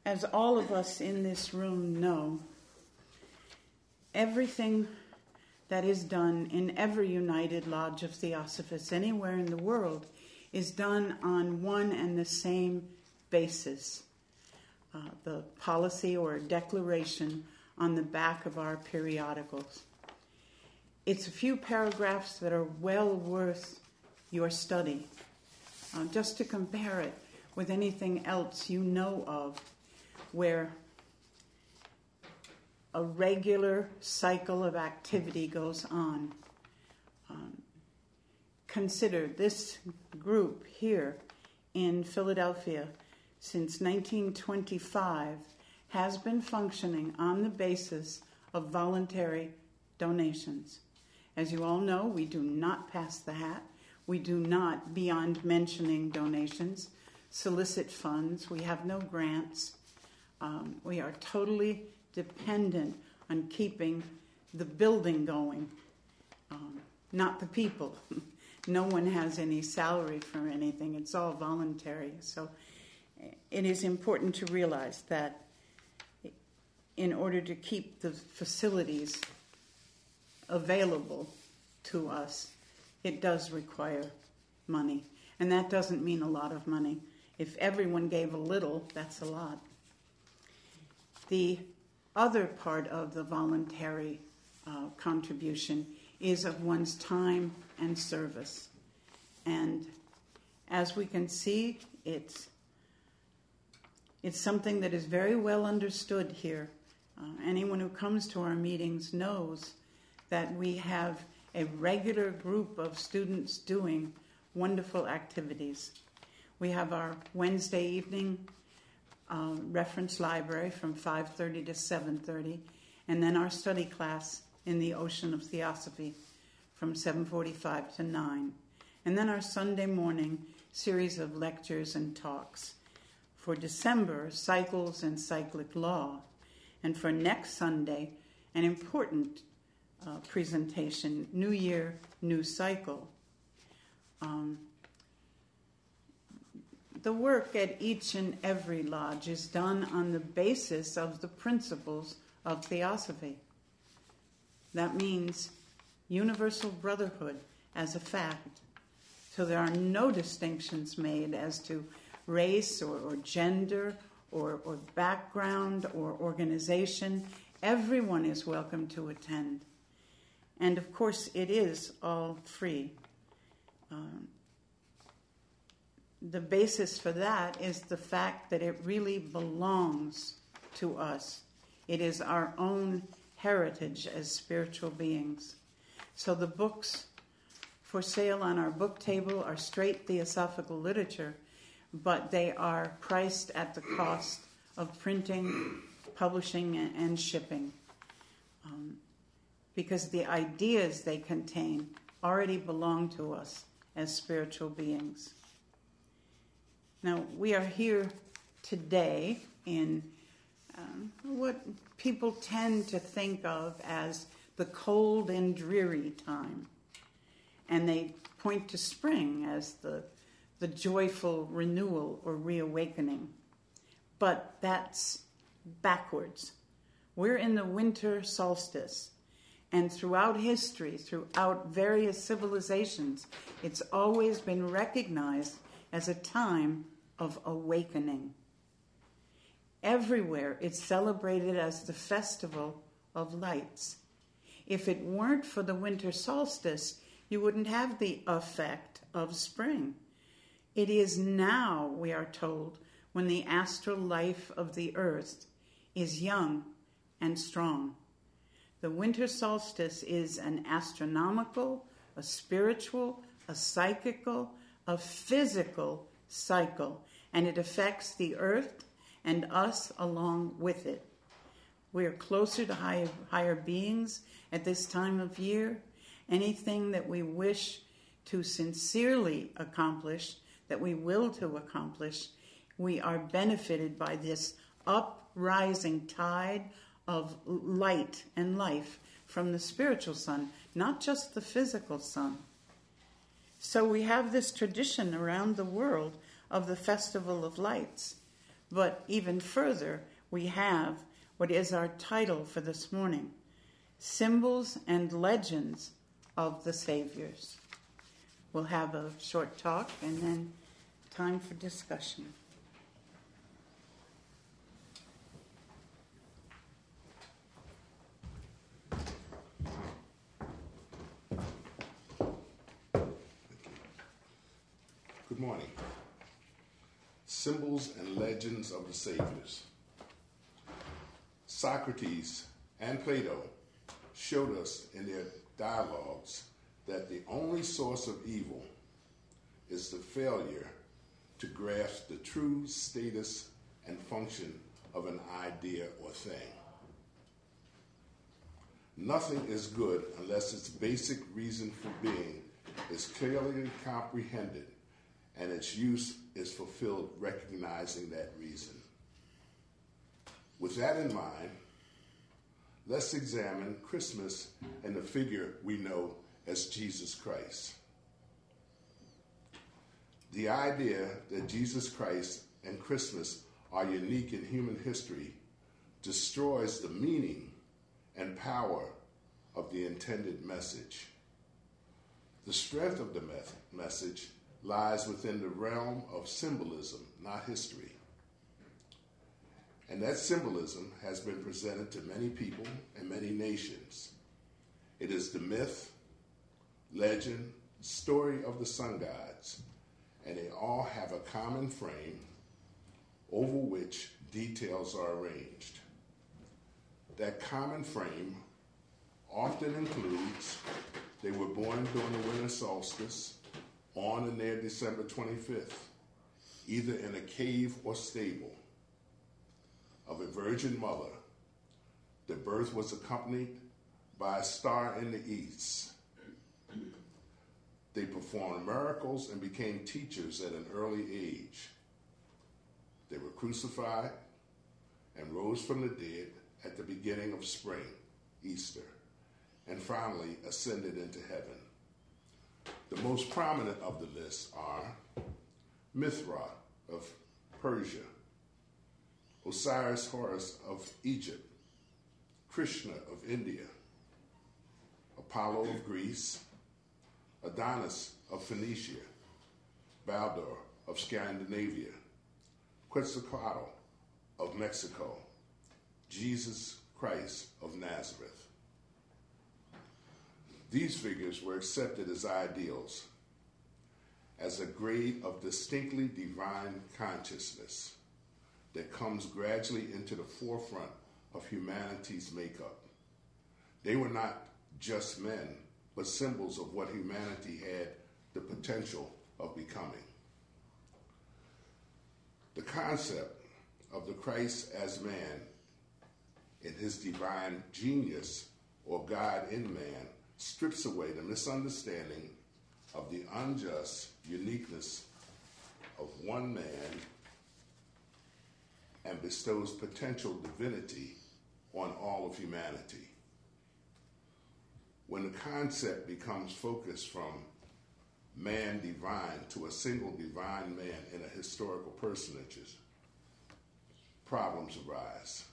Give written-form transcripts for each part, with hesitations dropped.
As all of us in this room know, everything that is done in every United Lodge of Theosophists anywhere in the world is done on one and the same basis. The policy or declaration on the back of our periodicals. It's a few paragraphs that are well worth your study. Just to compare it with anything else you know of, where a regular cycle of activity goes on. Consider this group here in Philadelphia since 1925 has been functioning on the basis of voluntary donations. As you all know, we do not pass the hat. We do not, beyond mentioning donations, solicit funds. We have no grants. We are totally dependent on keeping the building going, not the people. No one has any salary for anything. It's all voluntary. So it is important to realize that in order to keep the facilities available to us, it does require money. And that doesn't mean a lot of money. If everyone gave a little, that's a lot. The other part of the voluntary contribution is of one's time and service. And as we can see, it's something that is very well understood here. Anyone who comes to our meetings knows that we have a regular group of students doing wonderful activities. We have our Wednesday evening reference library from 5:30 to 7:30, and then our study class in the Ocean of Theosophy from 7:45 to 9. And then our Sunday morning series of lectures and talks. For December, cycles and cyclic law. And for next Sunday, an important presentation, New Year, New Cycle. The work at each and every lodge is done on the basis of the principles of Theosophy. That means universal brotherhood as a fact. So there are no distinctions made as to race or gender or background or organization. Everyone is welcome to attend. And of course, it is all free. The basis for that is the fact that it really belongs to us. It is our own heritage as spiritual beings. So the books for sale on our book table are straight theosophical literature, but they are priced at the cost of printing, publishing, and shipping. Because the ideas they contain already belong to us as spiritual beings. Now, we are here today in what people tend to think of as the cold and dreary time. And they point to spring as the joyful renewal or reawakening. But that's backwards. We're in the winter solstice. And throughout history, throughout various civilizations, it's always been recognized as a time of awakening. Everywhere it's celebrated as the festival of lights. If it weren't for the winter solstice, you wouldn't have the effect of spring. It is now, we are told, when the astral life of the earth is young and strong. The winter solstice is an astronomical, a spiritual, a psychical, a physical cycle, and it affects the earth and us along with it. We are closer to higher beings at this time of year. Anything that we wish to sincerely accomplish, that we will to accomplish, we are benefited by this uprising tide of light and life from the spiritual sun, not just the physical sun. So we have this tradition around the world of the Festival of Lights. But even further, we have what is our title for this morning, Symbols and Legends of the Saviors. We'll have a short talk and then time for discussion. Good morning. Symbols and Legends of the Saviors. Socrates and Plato showed us in their dialogues that the only source of evil is the failure to grasp the true status and function of an idea or thing. Nothing is good unless its basic reason for being is clearly comprehended and its use is fulfilled recognizing that reason. With that in mind, let's examine Christmas and the figure we know as Jesus Christ. The idea that Jesus Christ and Christmas are unique in human history destroys the meaning and power of the intended message. The strength of the message lies within the realm of symbolism, not history. And that symbolism has been presented to many people and many nations. It is the myth, legend, story of the sun gods, and they all have a common frame over which details are arranged. That common frame often includes they were born during the winter solstice on and near December 25th, either in a cave or stable, of a virgin mother. The birth was accompanied by a star in the east. They performed miracles and became teachers at an early age. They were crucified and rose from the dead at the beginning of spring, Easter, and finally ascended into heaven. The most prominent of the list are Mithra of Persia, Osiris Horus of Egypt, Krishna of India, Apollo of Greece, Adonis of Phoenicia, Baldur of Scandinavia, Quetzalcoatl of Mexico, Jesus Christ of Nazareth. These figures were accepted as ideals, as a grade of distinctly divine consciousness that comes gradually into the forefront of humanity's makeup. They were not just men, but symbols of what humanity had the potential of becoming. The concept of the Christ as man in his divine genius, or God in man, strips away the misunderstanding of the unjust uniqueness of one man and bestows potential divinity on all of humanity. When the concept becomes focused from man divine to a single divine man in a historical personages, problems arise.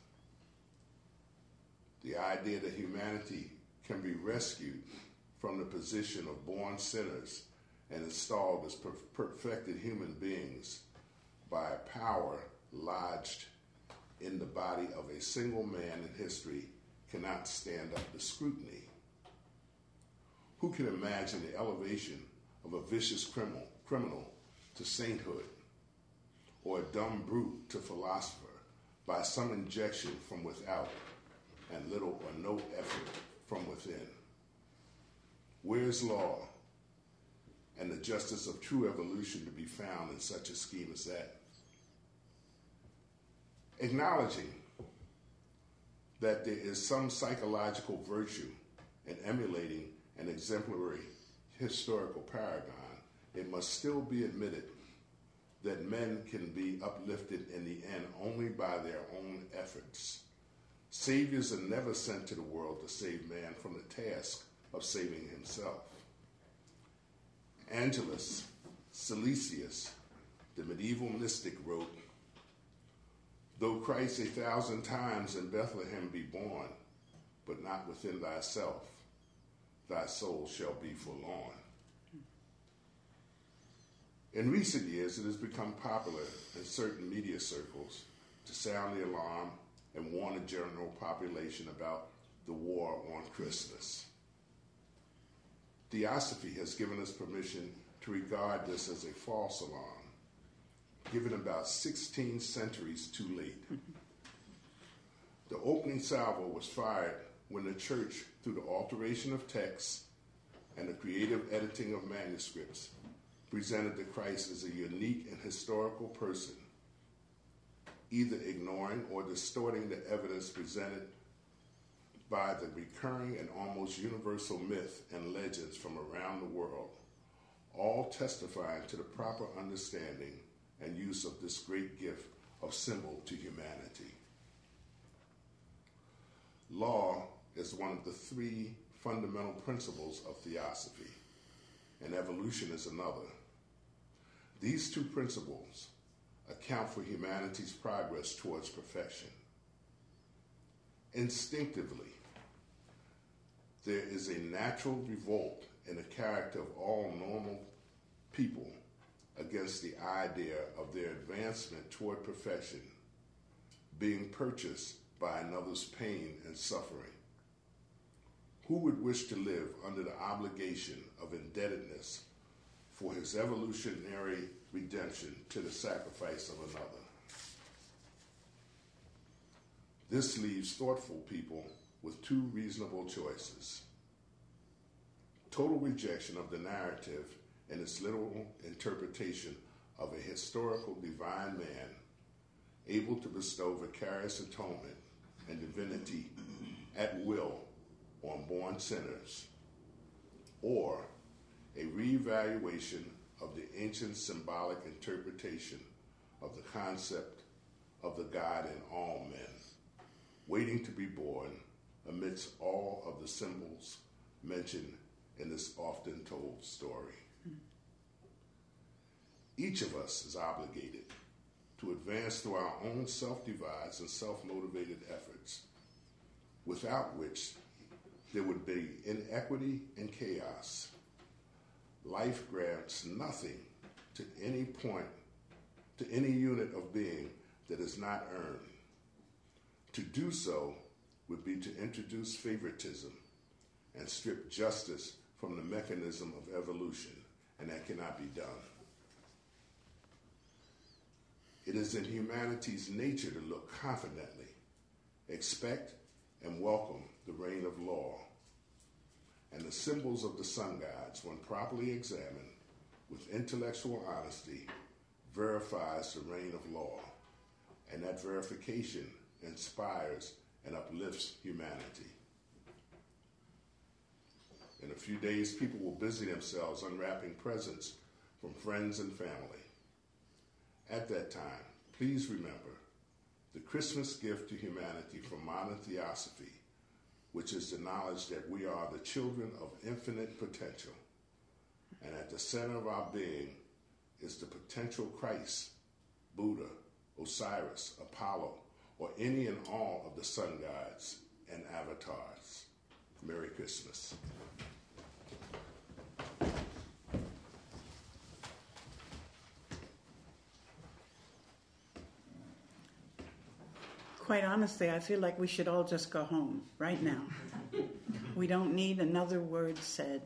The idea that humanity can be rescued from the position of born sinners and installed as perfected human beings by a power lodged in the body of a single man in history cannot stand up to scrutiny. Who can imagine the elevation of a vicious criminal to sainthood, or a dumb brute to philosopher by some injection from without and little or no effort from within? Where is law and the justice of true evolution to be found in such a scheme as that? Acknowledging that there is some psychological virtue in emulating an exemplary historical paragon, it must still be admitted that men can be uplifted in the end only by their own efforts. Saviors are never sent to the world to save man from the task of saving himself. Angelus Silesius, the medieval mystic, wrote, Though Christ 1,000 times in Bethlehem be born, but not within thyself, thy soul shall be forlorn. In recent years, it has become popular in certain media circles to sound the alarm and warn the general population about the war on Christmas. Theosophy has given us permission to regard this as a false alarm, given about 16 centuries too late. The opening salvo was fired when the church, through the alteration of texts and the creative editing of manuscripts, presented the Christ as a unique and historical person, either ignoring or distorting the evidence presented by the recurring and almost universal myth and legends from around the world, all testifying to the proper understanding and use of this great gift of symbol to humanity. Law is one of the three fundamental principles of theosophy, and evolution is another. These two principles account for humanity's progress towards perfection. Instinctively, there is a natural revolt in the character of all normal people against the idea of their advancement toward perfection being purchased by another's pain and suffering. Who would wish to live under the obligation of indebtedness for his evolutionary redemption to the sacrifice of another? This leaves thoughtful people with two reasonable choices: total rejection of the narrative and its literal interpretation of a historical divine man able to bestow vicarious atonement and divinity at will on born sinners, or a reevaluation of the ancient symbolic interpretation of the concept of the God in all men, waiting to be born amidst all of the symbols mentioned in this often told story. Each of us is obligated to advance through our own self-divides and self-motivated efforts, without which there would be inequity and chaos. Life grants nothing to any point, to any unit of being that is not earned. To do so would be to introduce favoritism and strip justice from the mechanism of evolution, and that cannot be done. It is in humanity's nature to look confidently, expect and welcome the reign of law, and the symbols of the sun gods, when properly examined with intellectual honesty, verifies the reign of law, and that verification inspires and uplifts humanity. In a few days, people will busy themselves unwrapping presents from friends and family. At that time, please remember the Christmas gift to humanity from modern theosophy, which is the knowledge that we are the children of infinite potential, and at the center of our being is the potential Christ, Buddha, Osiris, Apollo, or any and all of the sun gods and avatars. Merry Christmas. Quite honestly, I feel like we should all just go home right now. We don't need another word said.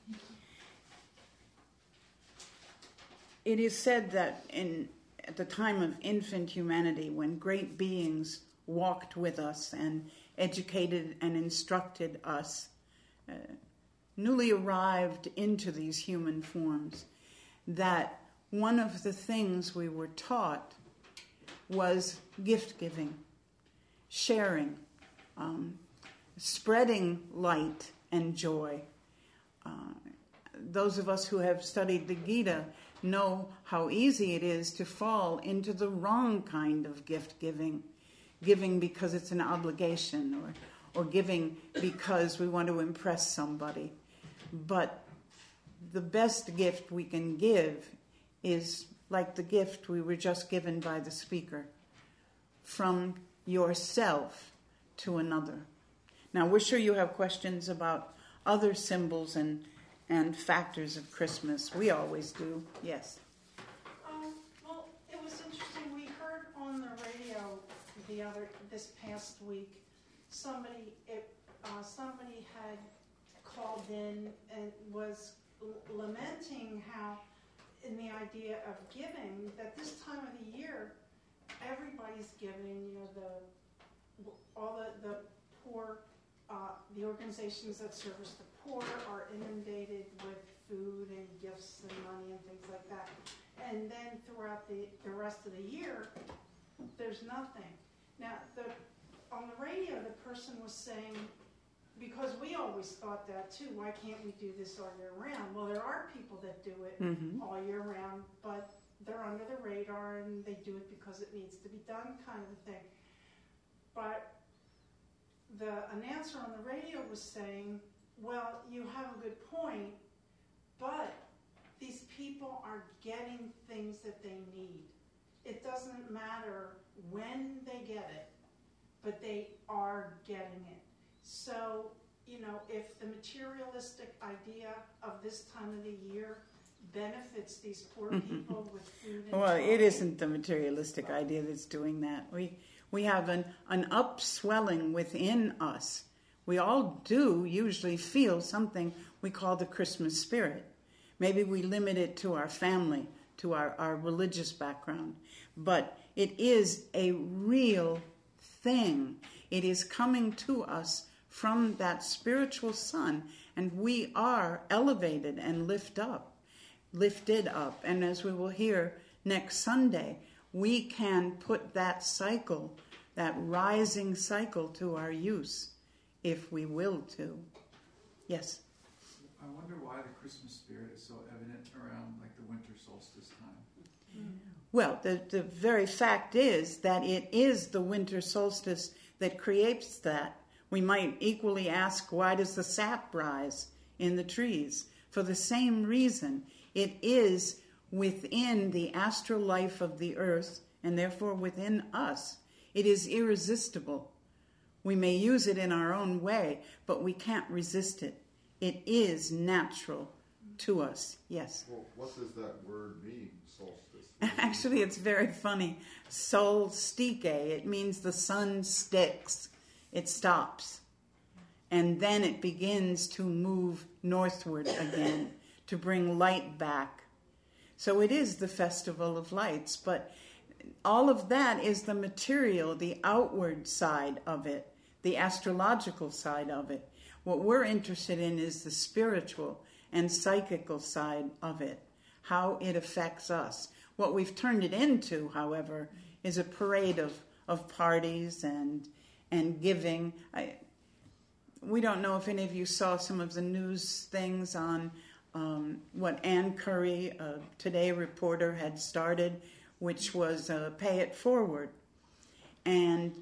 It is said that at the time of infant humanity, when great beings walked with us and educated and instructed us, newly arrived into these human forms, that one of the things we were taught was gift giving, sharing, spreading light and joy. Those of us who have studied the Gita know how easy it is to fall into the wrong kind of gift giving because it's an obligation, or giving because we want to impress somebody. But the best gift we can give is like the gift we were just given by the speaker: from yourself to another. Now, we're sure you have questions about other symbols and factors of Christmas. We always do. Yes. Well, it was interesting. We heard on the radio this past week, somebody had called in and was lamenting how, in the idea of giving, that this time of the year, everybody's giving. All the poor, the organizations that service the poor are inundated with food and gifts and money and things like that. And then throughout the rest of the year, there's nothing. Now, on the radio, the person was saying, because we always thought that too, why can't we do this all year round? Well, there are people that do it all year round, but they're under the radar and they do it because it needs to be done, kind of a thing. But the announcer on the radio was saying, well, you have a good point, but these people are getting things that they need. It doesn't matter when they get it, but they are getting it. So, if the materialistic idea of this time of the year benefits these poor people with food and well, it isn't the materialistic idea that's doing that. We have an upswelling within us. We all do usually feel something we call the Christmas spirit. Maybe we limit it to our family, to our religious background. But it is a real thing. It is coming to us from that spiritual sun, and we are elevated and lifted up. And as we will hear next Sunday, we can put that cycle, that rising cycle, to our use if we will to. Yes? I wonder why the Christmas spirit is so evident around like the winter solstice time. Well, the very fact is that it is the winter solstice that creates that. We might equally ask, why does the sap rise in the trees? For the same reason. It is within the astral life of the earth, and therefore within us. It is irresistible. We may use it in our own way, but we can't resist it. It is natural to us. Yes? Well, what does that word mean, solstice? Actually, it's very funny. Solstice, it means the sun sticks. It stops. And then it begins to move northward again, to bring light back. So it is the Festival of Lights, but all of that is the material, the outward side of it, the astrological side of it. What we're interested in is the spiritual and psychical side of it, how it affects us. What we've turned it into, however, is a parade of parties and giving. We don't know if any of you saw some of the news things on what Ann Curry, a Today reporter, had started, which was Pay It Forward. And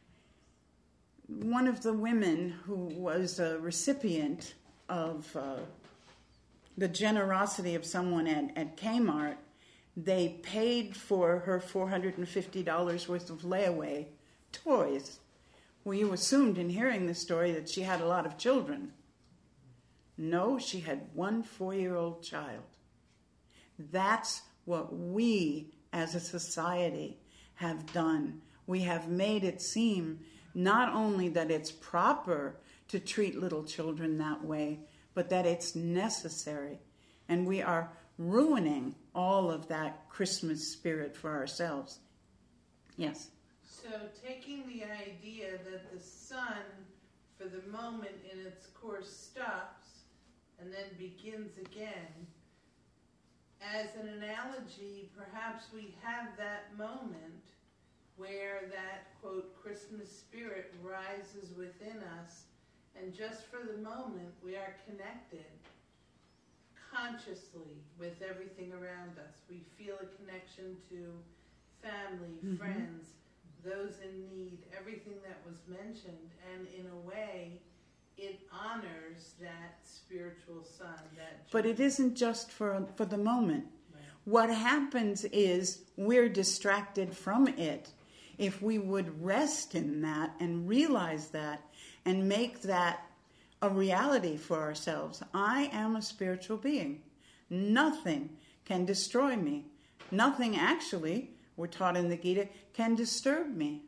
one of the women who was a recipient of the generosity of someone at Kmart, they paid for her $450 worth of layaway toys. Well, you assumed in hearing the story that she had a lot of children. No, she had one 4-year-old child. That's what we as a society have done. We have made it seem not only that it's proper to treat little children that way, but that it's necessary. And we are ruining all of that Christmas spirit for ourselves. Yes? So taking the idea that the sun, for the moment in its course, stops and then begins again, as an analogy, perhaps we have that moment where that, quote, Christmas spirit rises within us, and just for the moment we are connected consciously with everything around us. We feel a connection to family, friends, those in need, everything that was mentioned, and in a way it honors that spiritual sun. But it isn't just for the moment. Right. What happens is we're distracted from it. if we would rest in that and realize that and make that a reality for ourselves. I am a spiritual being. Nothing can destroy me. Nothing actually, we're taught in the Gita, can disturb me.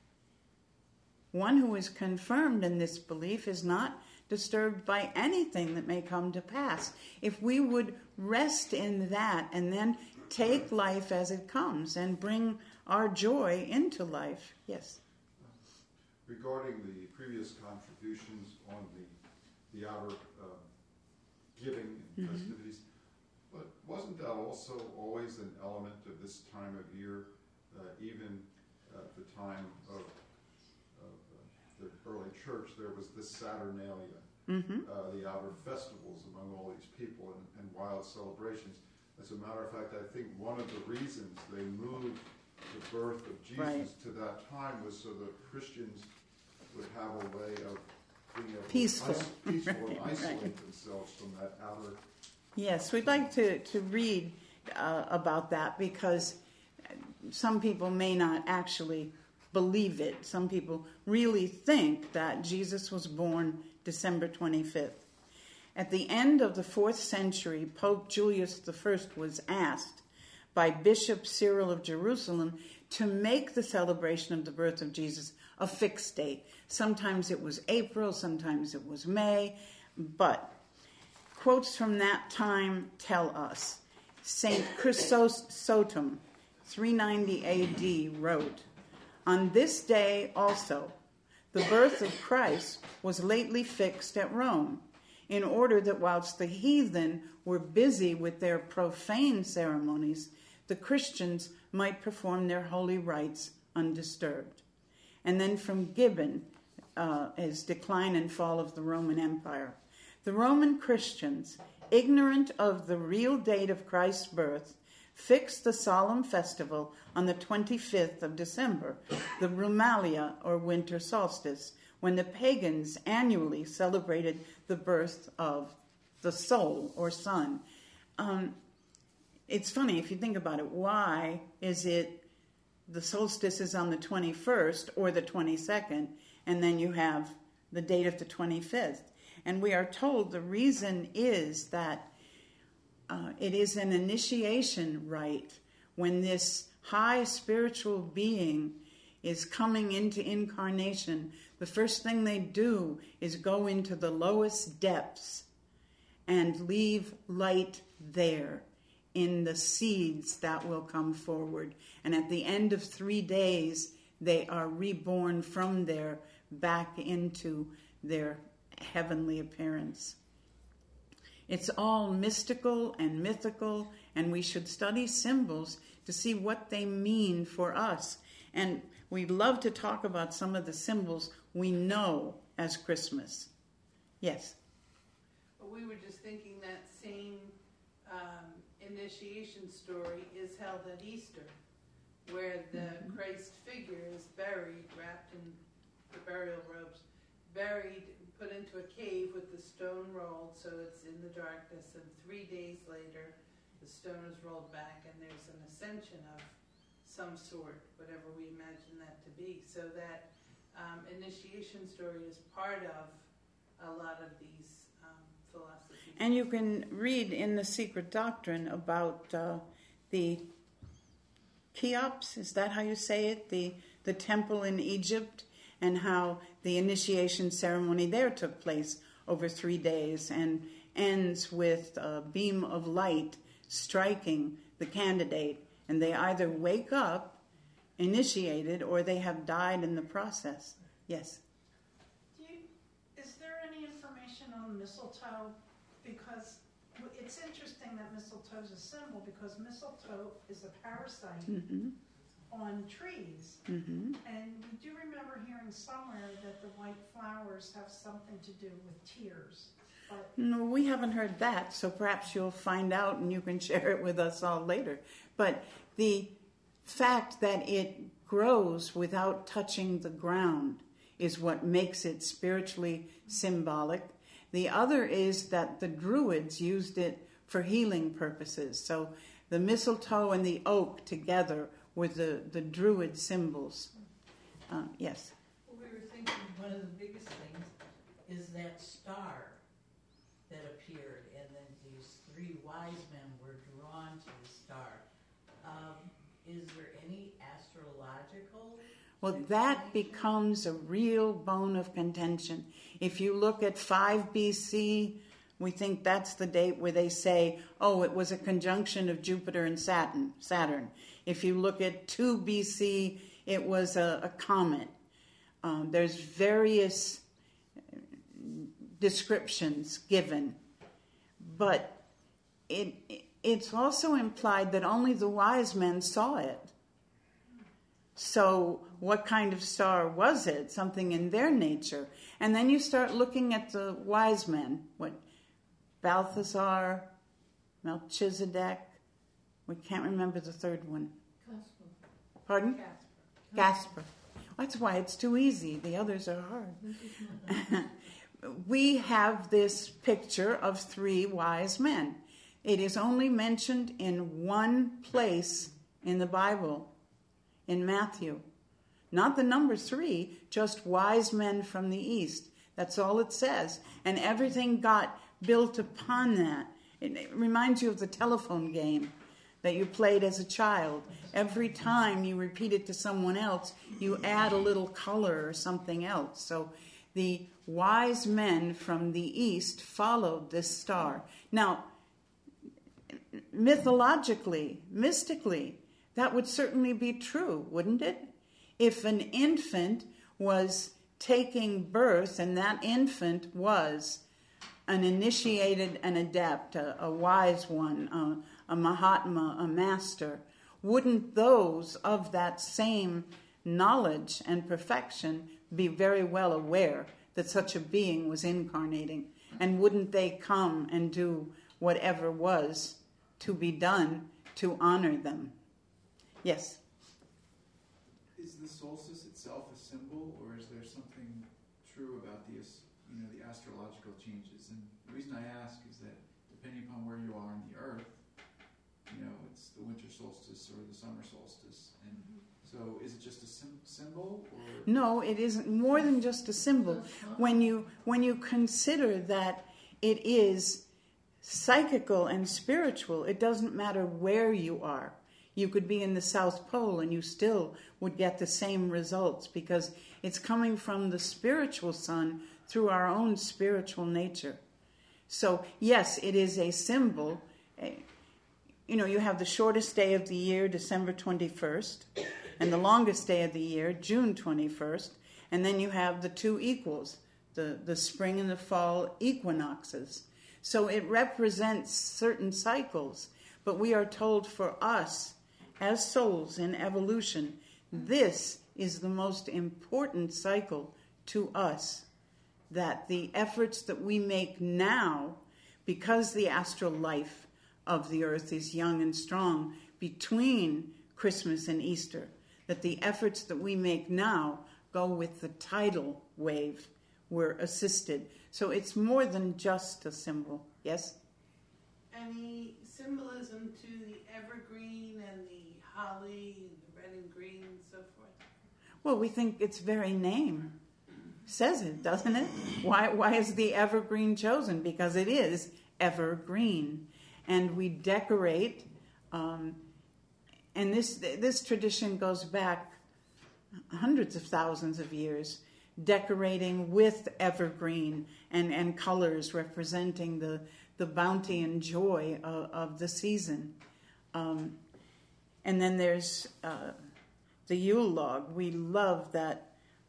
One who is confirmed in this belief is not disturbed by anything that may come to pass. If we would rest in that and then take life as it comes and bring our joy into life. Yes. Regarding the previous contributions on the outer giving and festivities, but wasn't that also always an element of this time of year, even at the time of the early church, there was this Saturnalia, the outer festivals among all these people and wild celebrations. As a matter of fact, I think one of the reasons they moved the birth of Jesus to that time was so that Christians would have a way of being able peaceful and isolate themselves from that outer. Yes, we'd like to read about that, because some people may not actually believe it. Some people really think that Jesus was born December 25th. At the end of the 4th century, Pope Julius I was asked by Bishop Cyril of Jerusalem to make the celebration of the birth of Jesus a fixed date. Sometimes it was April, sometimes it was May, but quotes from that time tell us. St. Chrysostom, 390 AD, wrote, "On this day also, the birth of Christ was lately fixed at Rome, in order that whilst the heathen were busy with their profane ceremonies, the Christians might perform their holy rites undisturbed." And then from Gibbon, his Decline and Fall of the Roman Empire. "The Roman Christians, ignorant of the real date of Christ's birth, fixed the solemn festival on the 25th of December, the Rumalia, or winter solstice, when the pagans annually celebrated the birth of the soul, or sun." It's funny, if you think about it, why is it the solstice is on the 21st or the 22nd, and then you have the date of the 25th? And we are told the reason is that it is an initiation rite. When this high spiritual being is coming into incarnation, the first thing they do is go into the lowest depths and leave light there in the seeds that will come forward. And at the end of 3 days, they are reborn from there back into their heavenly appearance. It's all mystical and mythical, and we should study symbols to see what they mean for us. And we love to talk about some of the symbols we know as Christmas. Yes? But we were just thinking that same initiation story is held at Easter, where the Christ figure is buried, wrapped in the burial robes, buried, put into a cave with the stone rolled so it's in the darkness, and 3 days later the stone is rolled back and there's an ascension of some sort, whatever we imagine that to be. So that initiation story is part of a lot of these philosophies. And you can read in the Secret Doctrine about the Cheops, is that how you say it? The temple in Egypt, and how the initiation ceremony there took place over 3 days and ends with a beam of light striking the candidate, and they either wake up initiated or they have died in the process. Yes? Is there any information on mistletoe? Because it's interesting that mistletoe is a symbol, because mistletoe is a parasite on trees. And we do remember hearing somewhere that the white flowers have something to do with tears. But No, we haven't heard that, so perhaps you'll find out and you can share it with us all later. But the fact that it grows without touching the ground is what makes it spiritually symbolic. The other is that the Druids used it for healing purposes. So the mistletoe and the oak together were the Druid symbols. Yes. Well, we were thinking one of the biggest things is that star that appeared, and then these three wise men were drawn to the star. Is there any astrological? Well, that becomes a real bone of contention. If you look at 5 BC, we think that's the date where they say, oh, it was a conjunction of Jupiter and Saturn. If you look at 2 BC, it was a comet. There's various descriptions given. But it's also implied that only the wise men saw it. So what kind of star was it? Something in their nature. And then you start looking at the wise men. What? Balthazar, Melchizedek. We can't remember the third one. Pardon? Casper. That's why it's too easy. The others are hard. We have this picture of 3 wise men. It is only mentioned in one place in the Bible, in Matthew. Not the number 3, just wise men from the east. That's all it says. And everything got built upon that. It reminds you of the telephone game that you played as a child. Every time you repeat it to someone else, you add a little color or something else. So the wise men from the east followed this star. Now, mythologically, mystically, that would certainly be true, wouldn't it? If an infant was taking birth and that infant was an initiated, an adept, a wise one, a Mahatma, a master, wouldn't those of that same knowledge and perfection be very well aware that such a being was incarnating? And wouldn't they come and do whatever was to be done to honor them? Yes? Is the solstice itself a symbol, or is there something true about the astrological changes? And the reason I ask is that depending upon where you are on the earth, it's the winter solstice or the summer solstice. And so is it just a symbol? Or? No, it isn't more than just a symbol. When you consider that it is psychical and spiritual, it doesn't matter where you are. You could be in the South Pole and you still would get the same results because it's coming from the spiritual sun through our own spiritual nature. So, yes, it is a symbol. You have the shortest day of the year, December 21st, and the longest day of the year, June 21st, and then you have the 2 equals, the spring and the fall equinoxes. So it represents certain cycles, but we are told for us, as souls in evolution, this is the most important cycle to us, that the efforts that we make now, because the astral life of the earth is young and strong between Christmas and Easter, that the efforts that we make now go with the tidal wave. We're assisted. So it's more than just a symbol. Yes? Any symbolism to the evergreen and the holly, the red and green and so forth? Well, we think its very name says it, doesn't it? Why is the evergreen chosen? Because it is evergreen. And we decorate, and this tradition goes back hundreds of thousands of years, decorating with evergreen and colors representing the bounty and joy of the season. And then there's the Yule log. We love that.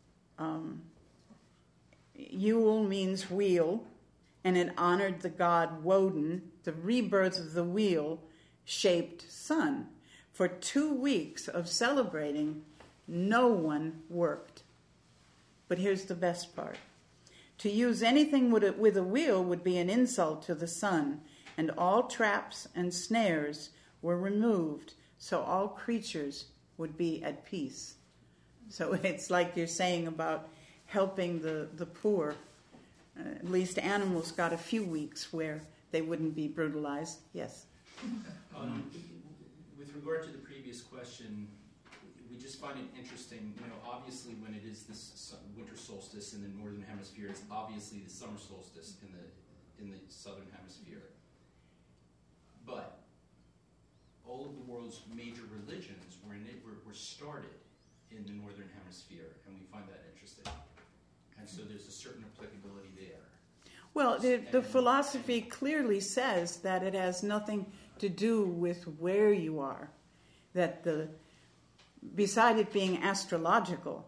Yule means wheel, and it honored the god Woden, the rebirth of the wheel-shaped sun. For 2 weeks of celebrating, no one worked. But here's the best part. To use anything with a wheel would be an insult to the sun, and all traps and snares were removed, so all creatures would be at peace. So it's like you're saying about helping the poor. At least animals got a few weeks where they wouldn't be brutalized. Yes? With regard to the previous question, we just find it interesting, obviously when it is this winter solstice in the northern hemisphere, it's obviously the summer solstice in the southern hemisphere. But all of the world's major religions were started in the northern hemisphere, and we find that interesting. And so there's a certain applicability there. Well, the philosophy clearly says that it has nothing to do with where you are. That beside it being astrological,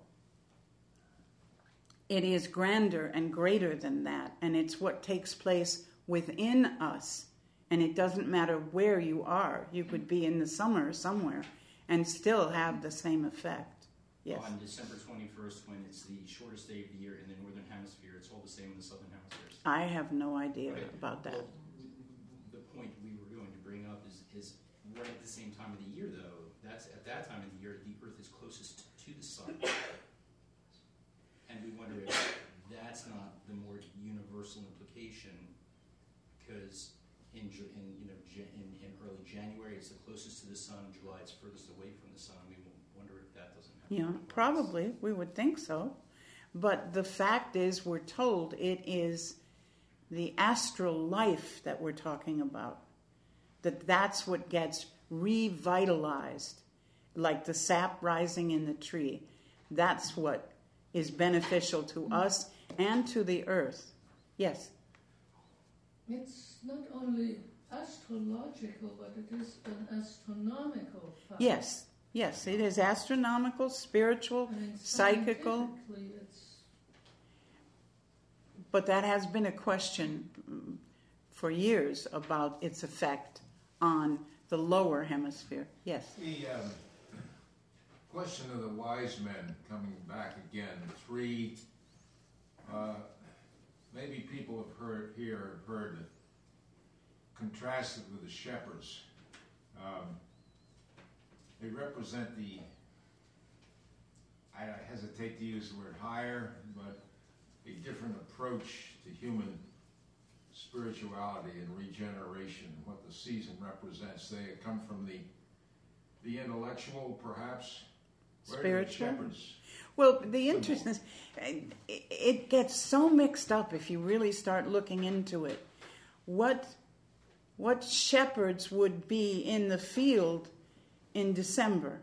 it is grander and greater than that. And it's what takes place within us. And it doesn't matter where you are. You could be in the summer somewhere and still have the same effect. Yes. On December 21st, when it's the shortest day of the year in the northern hemisphere, it's all the same in the southern hemisphere. I have no idea Right. about that. Well, the point we were going to bring up is right at the same time of the year, though. That's at that time of the year, the Earth is closest to the sun, and we wonder if that's not the more universal implication, because in early January it's the closest to the sun, July it's furthest away from the sun. We wonder if that doesn't happen. Yeah, probably. We would think so. But the fact is, we're told it is the astral life that we're talking about. That's what gets revitalized, like the sap rising in the tree. That's what is beneficial to us and to the earth. Yes? It's not only astrological, but it is an astronomical fact. Yes. Yes, it is astronomical, spiritual, I mean, psychical. scientifically, it's But that has been a question for years about its effect on the lower hemisphere. Yes. The question of the wise men coming back again. Three, maybe people have heard contrasted with the shepherds. They represent I hesitate to use the word higher, but a different approach to human spirituality and regeneration, what the season represents. They come from the intellectual, perhaps. Spiritual? Shepherds. Well, the interest is, it gets so mixed up if you really start looking into it. What shepherds would be in the field in December?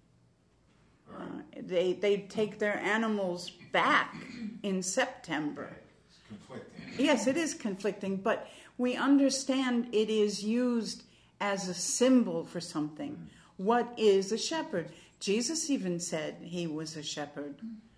They take their animals back in September. It's conflicting. Yes, it is conflicting, but we understand it is used as a symbol for something. What is a shepherd? Jesus even said he was a shepherd.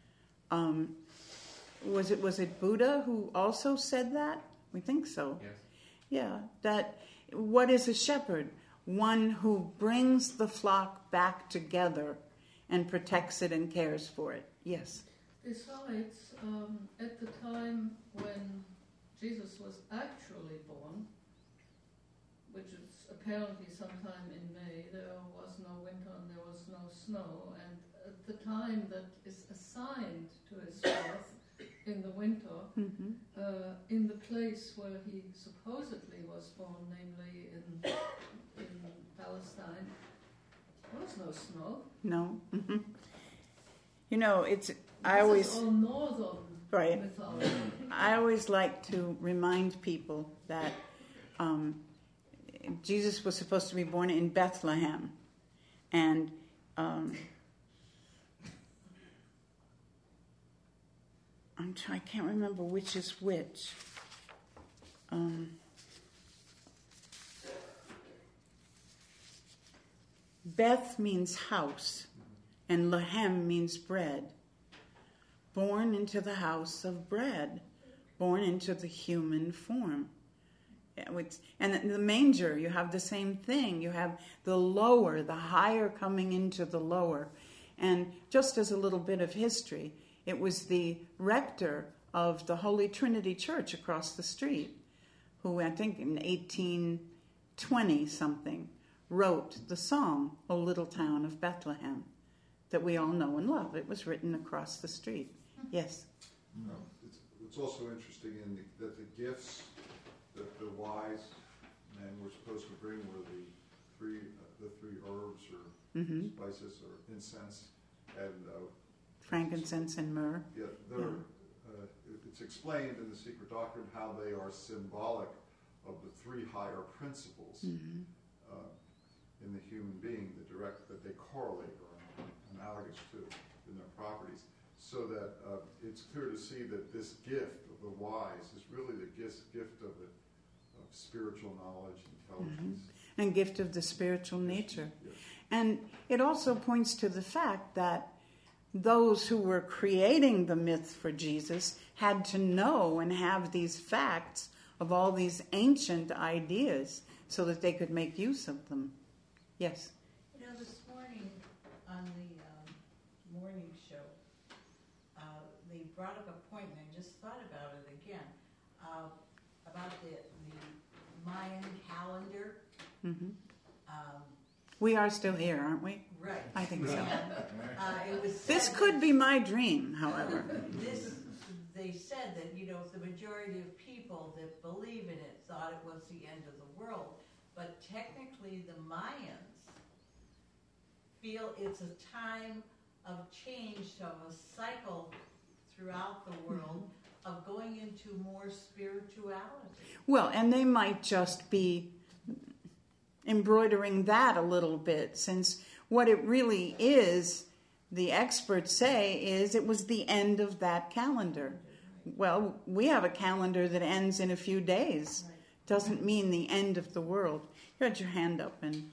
Was it Buddha who also said that? We think so. Yes. Yeah, that what is a shepherd? One who brings the flock back together and protects it and cares for it. Yes. Besides, at the time when Jesus was actually born, which is apparently sometime in May, there was no winter and there was no snow, and at the time that is assigned to his birth in the winter, in the place where he supposedly was born, namely in Palestine, there was no snow. No. You know, it's I This always is all northern right. mythology. I always like to remind people that Jesus was supposed to be born in Bethlehem, and I can't remember which is which. Beth means house, and Lehem means bread. Born into the house of bread, born into the human form. And in the manger, you have the same thing. You have the lower, the higher coming into the lower. And just as a little bit of history, it was the rector of the Holy Trinity Church across the street, who I think in 1820-something wrote the song, O Little Town of Bethlehem, that we all know and love. It was written across the street. Yes? It's also interesting that the gifts that the wise men were supposed to bring were the three herbs or spices or incense and frankincense and myrrh. yeah, it's explained in the Secret Doctrine how they are symbolic of the three higher principles in the human being, that they correlate or are analogous to in their properties. So that it's clear to see that this gift of the wise is really the gift of spiritual knowledge, intelligence. And gift of the spiritual nature. Yes. And it also points to the fact that those who were creating the myth for Jesus had to know and have these facts of all these ancient ideas so that they could make use of them. Yes? You know, this morning on the morning show, they brought up a point, and I just thought about it again, about the Mayan calendar. Mm-hmm. We are still here, aren't we? Right. I think so. And, it was This said could be my dream, however. they said that, you know, the majority of people that believe in it thought it was the end of the world. But technically, the Mayans feel it's a time of change, of a cycle throughout the world of going into more spirituality. Well, and they might just be embroidering that a little bit, since what it really is, the experts say, is it was the end of that calendar. Well, we have a calendar that ends in a few days. Doesn't mean the end of the world. You had your hand up. And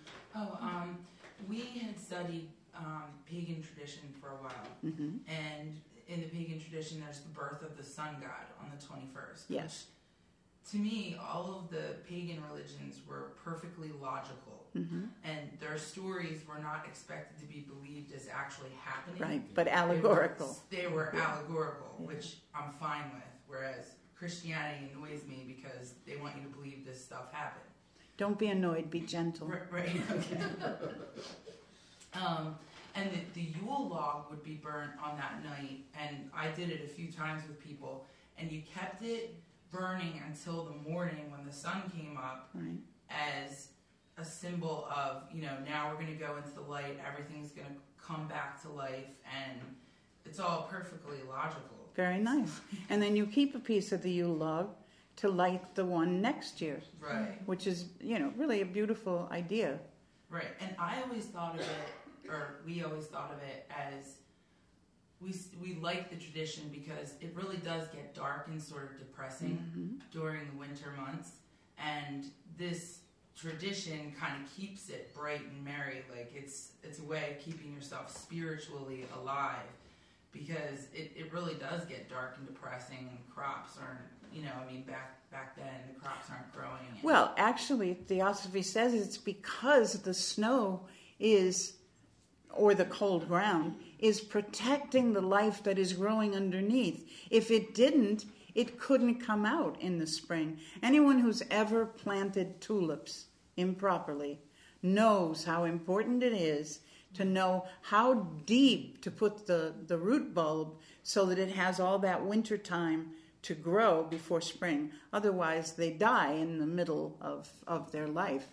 we had studied pagan tradition for a while. And in the pagan tradition, there's the birth of the sun god on the 21st. Yes. To me, all of the pagan religions were perfectly logical, and their stories were not expected to be believed as actually happening. Right, but allegorical. They were allegorical, which I'm fine with, whereas Christianity annoys me because they want you to believe this stuff happened. Don't be annoyed, be gentle. Right, okay. And the Yule log would be burnt on that night, and I did it a few times with people, and you kept it burning until the morning when the sun came up, right, as a symbol of, you know, now we're going to go into the light, everything's going to come back to life, and it's all perfectly logical. Very nice. And then you keep a piece of the Yule log to light the one next year. Right. Which is, you know, really a beautiful idea. Right. And I always thought of it, or we always thought of it as, we like the tradition because it really does get dark and sort of depressing during the winter months. And this tradition kind of keeps it bright and merry. Like it's a way of keeping yourself spiritually alive, because it really does get dark and depressing, and crops aren't, you know, I mean, back then the crops aren't growing. Well, actually, Theosophy says it's because the snow is, or the cold ground, is protecting the life that is growing underneath. If it didn't, it couldn't come out in the spring. Anyone who's ever planted tulips improperly knows how important it is to know how deep to put the root bulb so that it has all that winter time to grow before spring. Otherwise, they die in the middle of their life.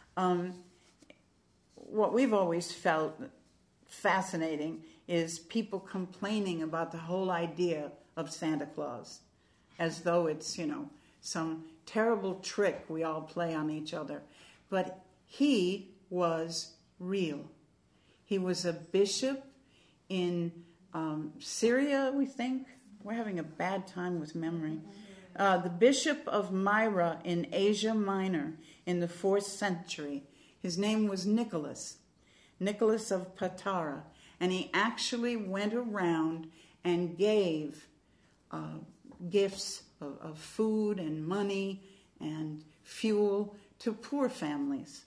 What we've always felt fascinating is people complaining about the whole idea of Santa Claus, as though it's, you know, some terrible trick we all play on each other. But he was real. He was a bishop in Syria, we think. We're having a bad time with memory. The Bishop of Myra in Asia Minor in the 4th century. His name was Nicholas of Patara. And he actually went around and gave gifts of food and money and fuel to poor families.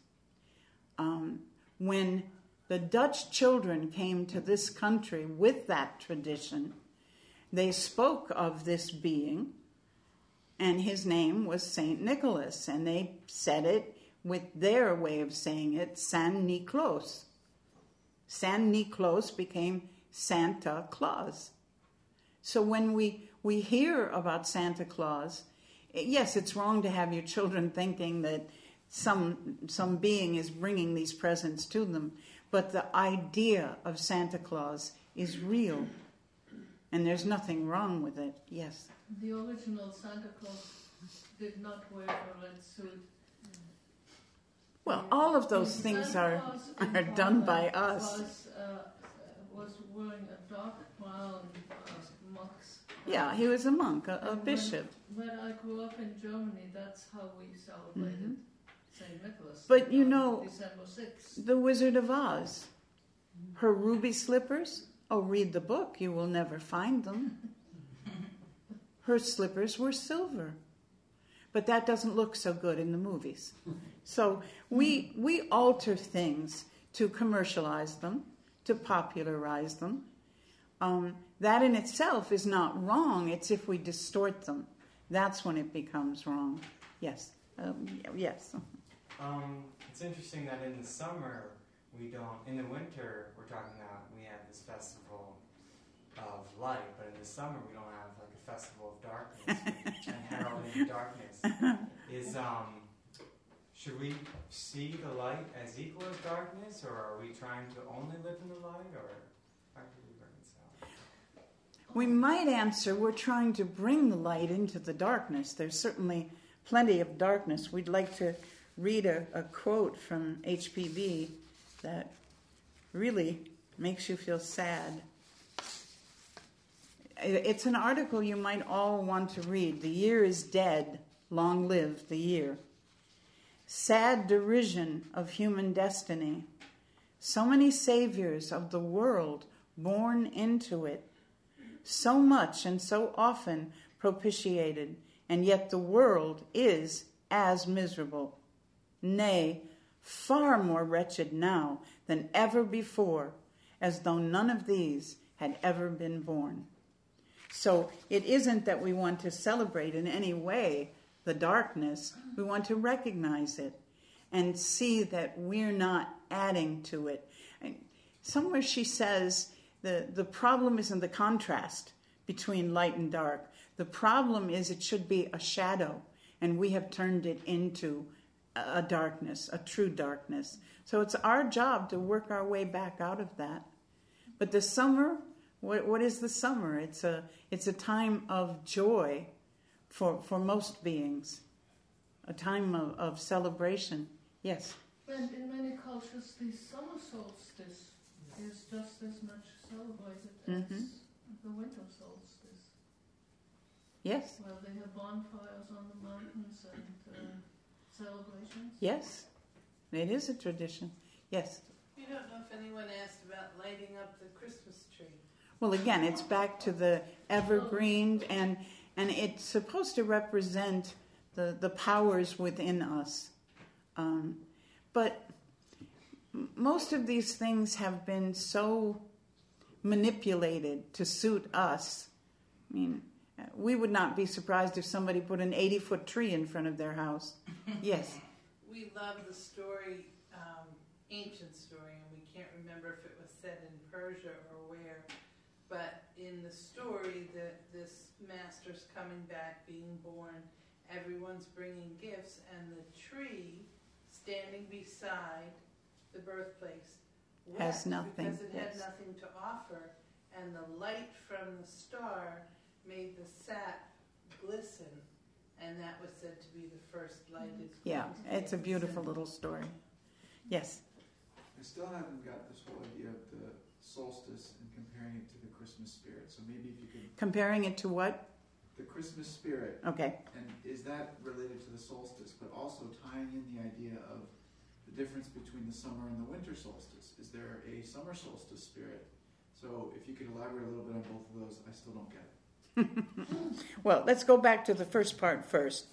When the Dutch children came to this country with that tradition, they spoke of this being, and his name was Saint Nicholas, and they said it with their way of saying it, San Nikolaos. San Nikolaos became Santa Claus. So when we hear about Santa Claus, yes, it's wrong to have your children thinking that some being is bringing these presents to them, But the idea of Santa Claus is real, and there's nothing wrong with it. Yes. The original Santa Claus did not wear a red suit. Well, all of those things are done by us. Was wearing a dark brown monk's. Yeah, he was a monk, a bishop. When I grew up in Germany, that's how we celebrated St. Nicholas. But you know, December 6th. the Wizard of Oz, her ruby slippers, oh, read the book, you will never find them. Her slippers were silver. But that doesn't look so good in the movies. So we alter things to commercialize them, to popularize them. That in itself is not wrong. It's if we distort them. That's when it becomes wrong. Yes. Yes. It's interesting that in the summer we don't, in the winter we're talking about we have this festival of light, but in the summer we don't have like a festival of darkness and heralding the darkness. Should we see the light as equal as darkness, or are we trying to only live in the light, or how do we reconcile? We might answer, we're trying to bring the light into the darkness. There's certainly plenty of darkness. We'd like to read a quote from HPB that really makes you feel sad. It's an article you might all want to read. The year is dead. Long live the year. Sad derision of human destiny. So many saviors of the world born into it. So much and so often propitiated, and yet the world is as miserable. Nay, far more wretched now than ever before, as though none of these had ever been born. So it isn't that we want to celebrate in any way the darkness. We want to recognize it and see that we're not adding to it. And somewhere she says the problem isn't the contrast between light and dark. The problem is it should be a shadow, and we have turned it into a darkness, a true darkness. So it's our job to work our way back out of that. But the summer, what is the summer? It's a time of joy for most beings, a time of celebration. Yes? And in many cultures, the summer solstice is just as much celebrated as the winter solstice. Yes? Well, they have bonfires on the mountains and celebrations. Yes, it is a tradition. Yes? You don't know if anyone asked about lighting up the Christmas tree. Well, again, it's back to the evergreen, and it's supposed to represent the powers within us. But most of these things have been so manipulated to suit us. I mean, we would not be surprised if somebody put an 80-foot tree in front of their house. Yes. We love the story, ancient story, and we can't remember if it was set in Persia or where, but in the story that this master's coming back, being born, everyone's bringing gifts, and the tree standing beside the birthplace Has nothing, because it had yes. nothing to offer, and the light from the star made the sap glisten, and that was said to be the first lighted. Yeah, it's a beautiful little story. Yes. I still haven't got this whole idea of the solstice and comparing it to the Christmas spirit. So maybe if you could... Comparing it to what? The Christmas spirit. Okay. And is that related to the solstice, but also tying in the idea of the difference between the summer and the winter solstice? Is there a summer solstice spirit? So if you could elaborate a little bit on both of those, I still don't get it. Well, let's go back to the first part first.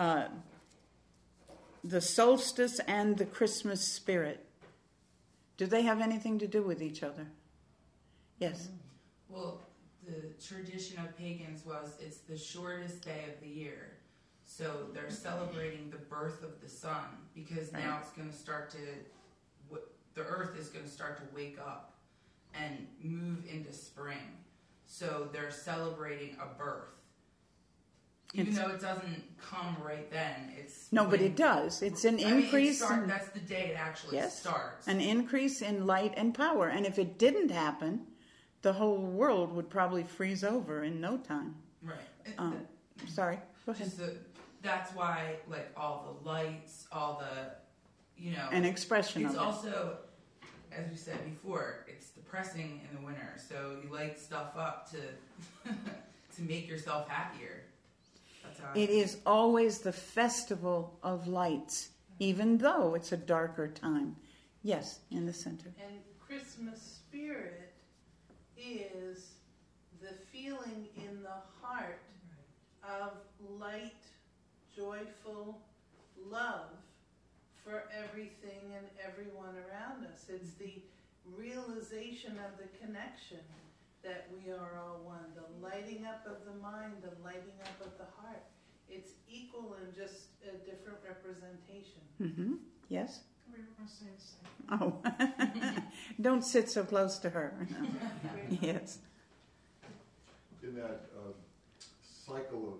The solstice and the Christmas spirit. Do they have anything to do with each other? Yes. Well, the tradition of pagans was it's the shortest day of the year. So they're celebrating the birth of the sun because now it's going to start to, the earth is going to start to wake up and move into spring. So they're celebrating a birth. Even though it doesn't come right then, it's No, but it does. It's an increase. That's the day it actually starts. An increase in light and power. And if it didn't happen, the whole world would probably freeze over in no time. Right. Sorry, go ahead. That's why, like, all the lights, all the, an expression of it. It's also, as we said before, it's depressing in the winter. So you light stuff up to to make yourself happier. That's how it is always the festival of lights, even though it's a darker time. Yes, in the center. And Christmas spirit is the feeling in the heart of light, joyful love for everything and everyone around us. It's the realization of the connection that we are all one, the lighting up of the mind, the lighting up of the heart. It's equal in just a different representation. Mm-hmm. Yes? We were going to say the same. Oh, don't sit so close to her. No. Yes. In that cycle of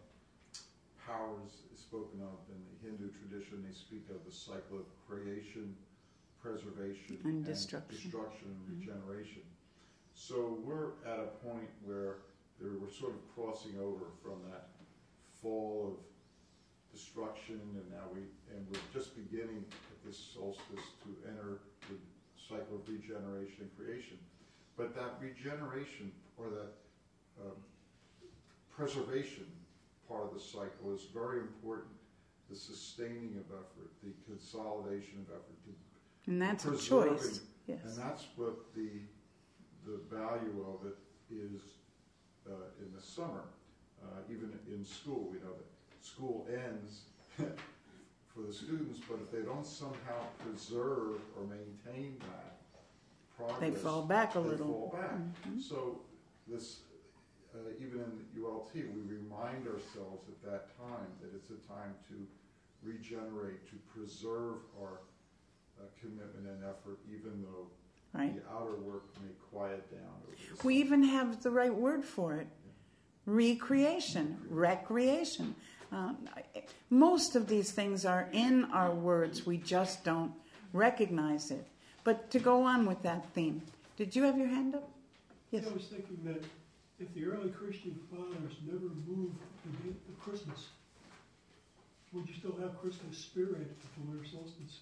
powers spoken of in the Hindu tradition, they speak of the cycle of creation, preservation, and destruction and regeneration. So we're at a point where we're sort of crossing over from that fall of destruction, and we're just beginning at this solstice to enter the cycle of regeneration and creation. But that regeneration, or that preservation part of the cycle, is very important. The sustaining of effort, the consolidation of effort, and that's a preserving, choice. Yes. And that's what the value of it is in the summer. Even in school, we know that school ends for the students, but if they don't somehow preserve or maintain that progress, they fall back a little. Fall back. Mm-hmm. So this, even in ULT, we remind ourselves at that time that it's a time to regenerate, to preserve our commitment and effort, even though the outer work may quiet down. We even have the right word for it. Recreation, recreation. Most of these things are in our words. We just don't recognize it. But to go on with that theme, did you have your hand up? Yes. I was thinking that if the early Christian fathers never moved the date of Christmas, would you still have Christmas spirit at the winter solstice?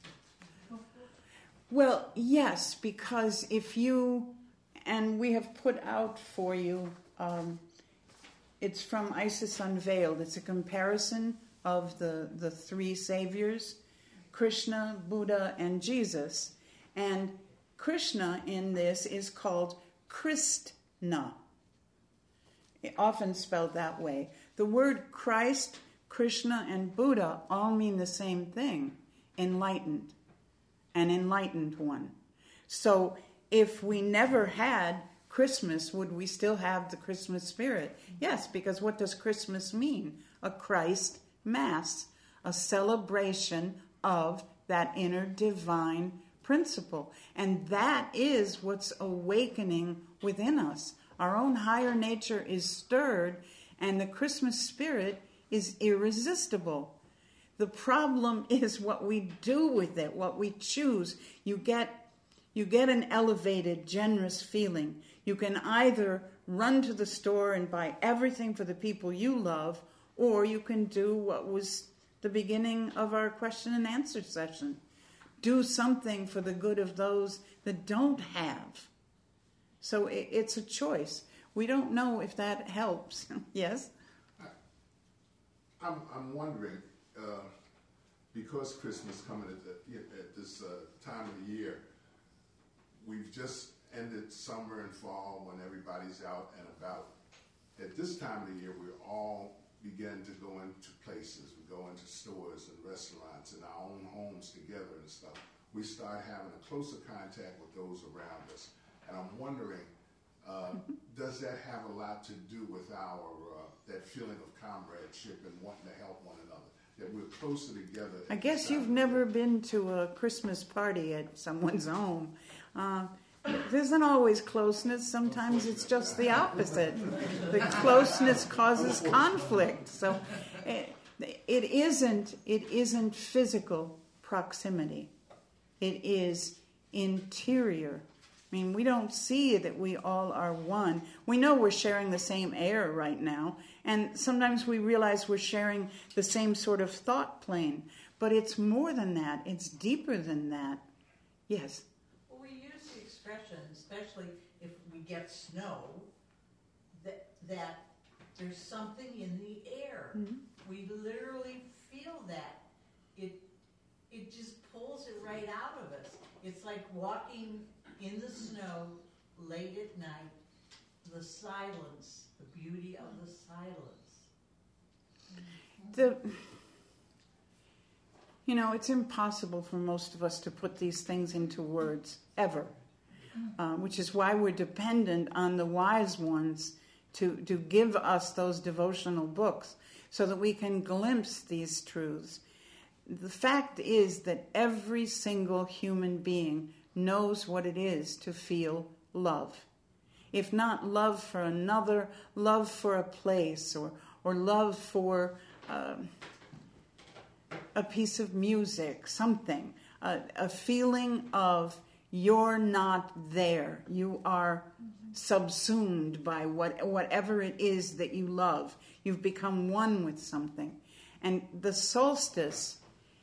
Well, yes, because if you, and we have put out for you, it's from Isis Unveiled. It's a comparison of the three saviors, Krishna, Buddha, and Jesus. And Krishna in this is called Christna, often spelled that way. The word Christ, Krishna, and Buddha all mean the same thing, enlightened, an enlightened one. So if we never had Christmas, would we still have the Christmas spirit? Yes, because what does Christmas mean? A Christ Mass, a celebration of that inner divine principle. And that is what's awakening within us. Our own higher nature is stirred, and the Christmas spirit is irresistible. The problem is what we do with it, what we choose. You get an elevated, generous feeling. You can either run to the store and buy everything for the people you love, or you can do what was the beginning of our question and answer session. Do something for the good of those that don't have. So it's a choice. We don't know if that helps. Yes? I'm wondering, because Christmas coming at this time of the year, we've just ended summer and fall when everybody's out and about. At this time of the year, we all begin to go into places. We go into stores and restaurants and our own homes together and stuff. We start having a closer contact with those around us. And I'm wondering, does that have a lot to do with our that feeling of comradeship and wanting to help one another? That we're closer together. I guess you've never been to a Christmas party at someone's home. It isn't always closeness. Sometimes it's just the opposite. The closeness causes conflict. So it isn't physical proximity. It is interior. I mean, we don't see that we all are one. We know we're sharing the same air right now, and sometimes we realize we're sharing the same sort of thought plane. But it's more than that. It's deeper than that. Yes? Well, we use the expression, especially if we get snow, that there's something in the air. Mm-hmm. We literally feel that. It just pulls it right out of us. It's like walking in the snow late at night, the silence, the beauty of the silence. It's impossible for most of us to put these things into words, ever, which is why we're dependent on the wise ones to give us those devotional books so that we can glimpse these truths. The fact is that every single human being knows what it is to feel love. If not love for another, love for a place, or love for a piece of music, something, a feeling of you're not there. You are subsumed by whatever it is that you love. You've become one with something. And the solstice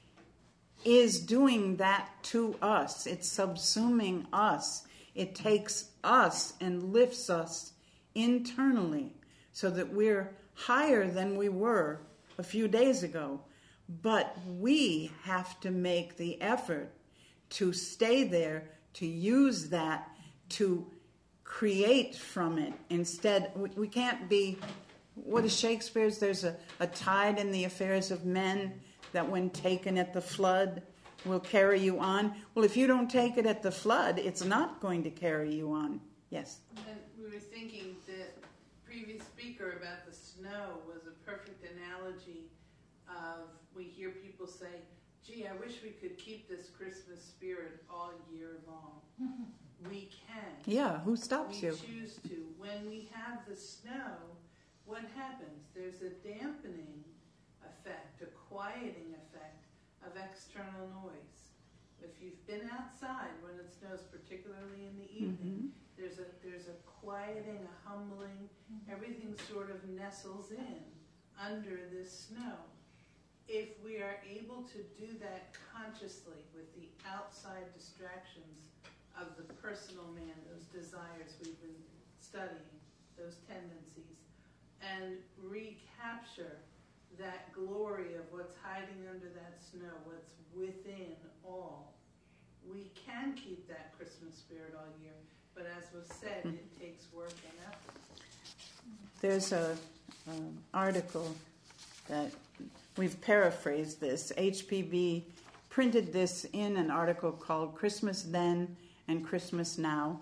is doing that to us. It's subsuming us. It takes us and lifts us internally so that we're higher than we were a few days ago. But we have to make the effort to stay there, to use that, to create from it. Instead, we can't be, what is Shakespeare's? There's a tide in the affairs of men that when taken at the flood will carry you on. Well, if you don't take it at the flood, it's not going to carry you on. Yes? And we were thinking that previous speaker about the snow was a perfect analogy of, we hear people say, gee, I wish we could keep this Christmas spirit all year long. We can. Yeah, who stops you? We choose to. When we have the snow, what happens? There's a dampening effect, a quieting effect of external noise. If you've been outside when it snows, particularly in the evening, there's a quieting, a humbling. Everything sort of nestles in under this snow. If we are able to do that consciously with the outside distractions of the personal man, those desires we've been studying, those tendencies, and recapture that glory of what's hiding under that snow, what's within all, we can keep that Christmas spirit all year. But as was said, it takes work and effort. There's an article that we've paraphrased this. HPB printed this in an article called Christmas Then and Christmas Now.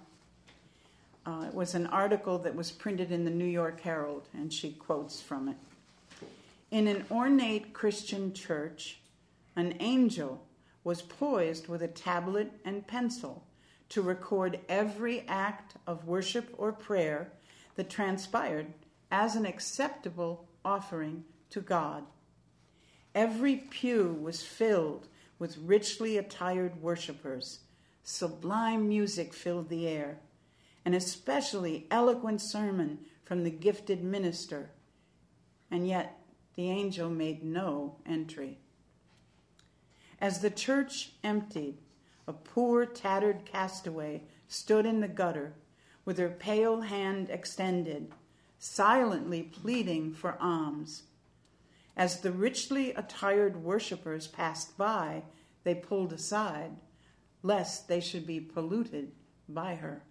It was an article that was printed in the New York Herald, and she quotes from it. In an ornate Christian church, an angel was poised with a tablet and pencil to record every act of worship or prayer that transpired as an acceptable offering to God. Every pew was filled with richly attired worshipers. Sublime music filled the air, an especially eloquent sermon from the gifted minister. And yet, the angel made no entry. As the church emptied, a poor, tattered castaway stood in the gutter with her pale hand extended, silently pleading for alms. As the richly attired worshipers passed by, they pulled aside, lest they should be polluted by her.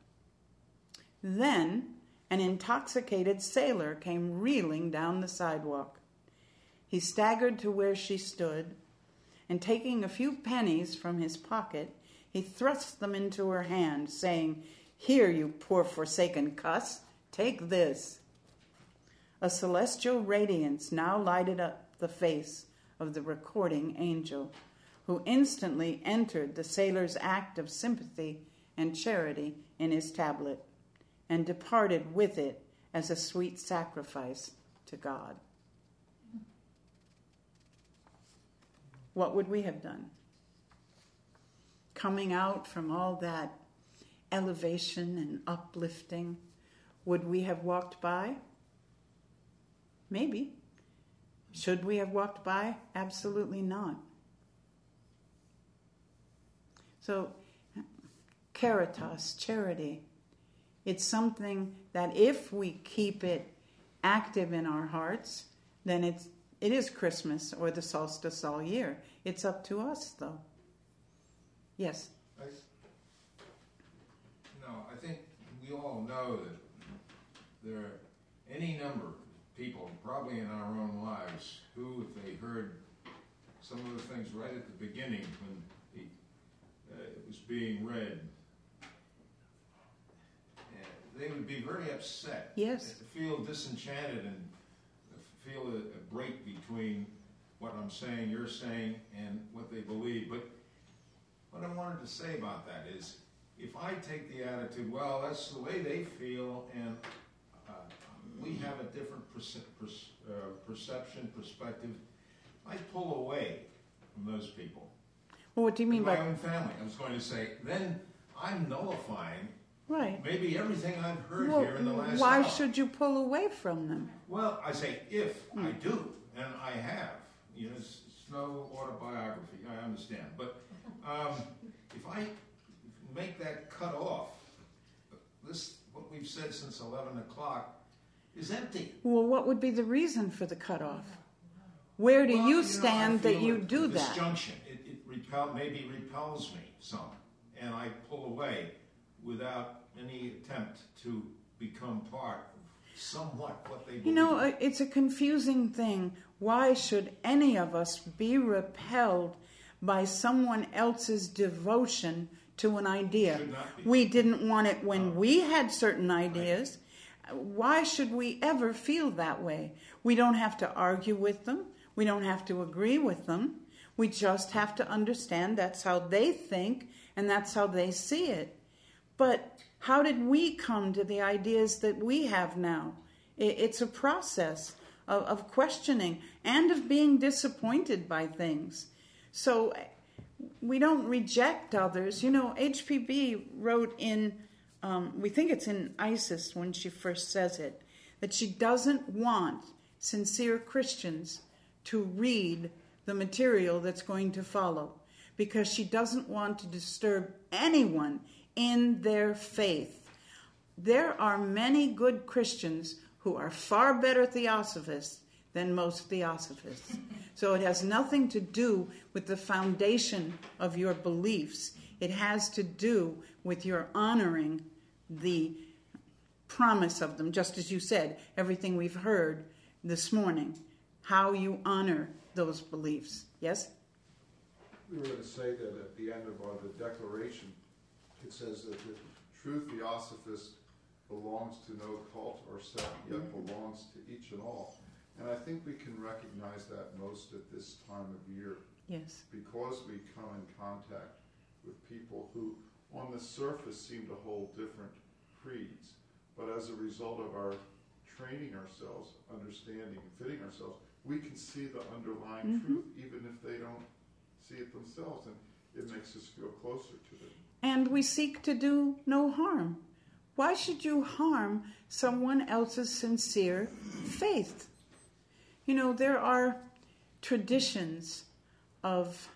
Then an intoxicated sailor came reeling down the sidewalk. He staggered to where she stood, and taking a few pennies from his pocket, he thrust them into her hand, saying, "Here, you poor forsaken cuss, take this." A celestial radiance now lighted up the face of the recording angel, who instantly entered the sailor's act of sympathy and charity in his tablet and departed with it as a sweet sacrifice to God. What would we have done? Coming out from all that elevation and uplifting, would we have walked by? Maybe. Should we have walked by? Absolutely not. So, caritas, charity, it's something that if we keep it active in our hearts, then it is Christmas or the solstice all year. It's up to us, though. Yes? I think we all know that there are any number of people, probably in our own lives, who, if they heard some of the things right at the beginning when it was being read, they would be very upset. Yes. Feel disenchanted and feel a break between what I'm saying, you're saying, and what they believe. But what I wanted to say about that is, if I take the attitude, well, that's the way they feel, and we have a different perception, perspective, I pull away from those people. Well, what do you mean by... my own family, I was going to say, then I'm nullifying right. maybe everything I've heard Well, here in the last why hour. should you pull away from them? Well, I say if I do, and I have. It's no autobiography, I understand. But if I make that cut off, what we've said since 11 o'clock is empty. Well, what would be the reason for the cutoff? Where do you stand that you do that? Disjunction. It maybe repels me some, and I pull away without any attempt to become part of somewhat what they believe. It's a confusing thing. Why should any of us be repelled by someone else's devotion to an idea? We didn't want it when we had certain ideas. Why should we ever feel that way? We don't have to argue with them. We don't have to agree with them. We just have to understand that's how they think and that's how they see it. But how did we come to the ideas that we have now? It's a process of questioning and of being disappointed by things. So we don't reject others. HPB wrote in, we think it's in Isis when she first says it, that she doesn't want sincere Christians to read the material that's going to follow because she doesn't want to disturb anyone in their faith. There are many good Christians who are far better theosophists than most theosophists. So it has nothing to do with the foundation of your beliefs. It has to do with your honoring the promise of them, just as you said, everything we've heard this morning, how you honor those beliefs. Yes? We were going to say that at the end of the declaration, it says that the true theosophist belongs to no cult or sect, yet belongs to each and all. And I think we can recognize that most at this time of year. Yes. Because we come in contact with people who, on the surface, seem to hold different creeds. But as a result of our training ourselves, understanding, and fitting ourselves, we can see the underlying truth, even if they don't see it themselves. And it makes us feel closer to them. And we seek to do no harm. Why should you harm someone else's sincere faith? There are traditions of,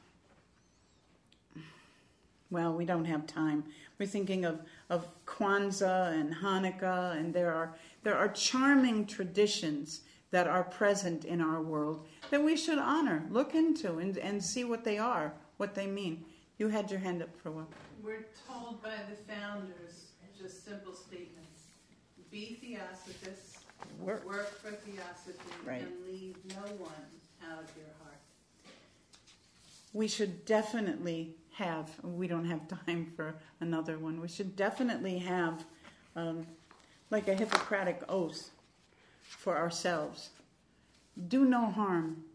well, we don't have time. We're thinking of Kwanzaa and Hanukkah, and there are charming traditions that are present in our world that we should honor, look into, and see what they are, what they mean. You had your hand up for a while. We're told by the founders, just simple statements. Be theosophists, work for theosophy, right, and leave no one out of your heart. We should definitely have, we don't have time for another one, we should definitely have like a Hippocratic oath for ourselves. Do no harm.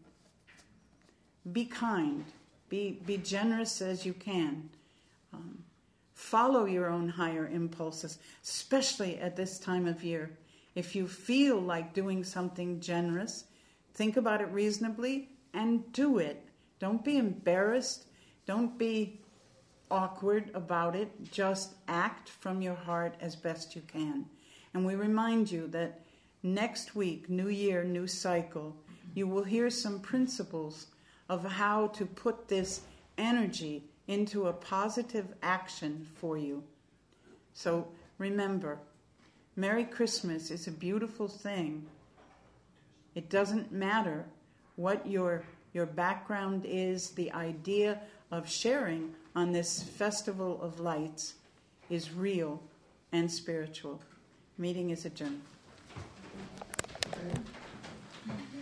Be kind. Be generous as you can. Follow your own higher impulses, especially at this time of year. If you feel like doing something generous, think about it reasonably and do it. Don't be embarrassed. Don't be awkward about it. Just act from your heart as best you can. And we remind you that next week, new year, new cycle, you will hear some principles of how to put this energy into a positive action for you. So remember, Merry Christmas is a beautiful thing. It doesn't matter what your background is. The idea of sharing on this festival of lights is real and spiritual. Meeting is adjourned.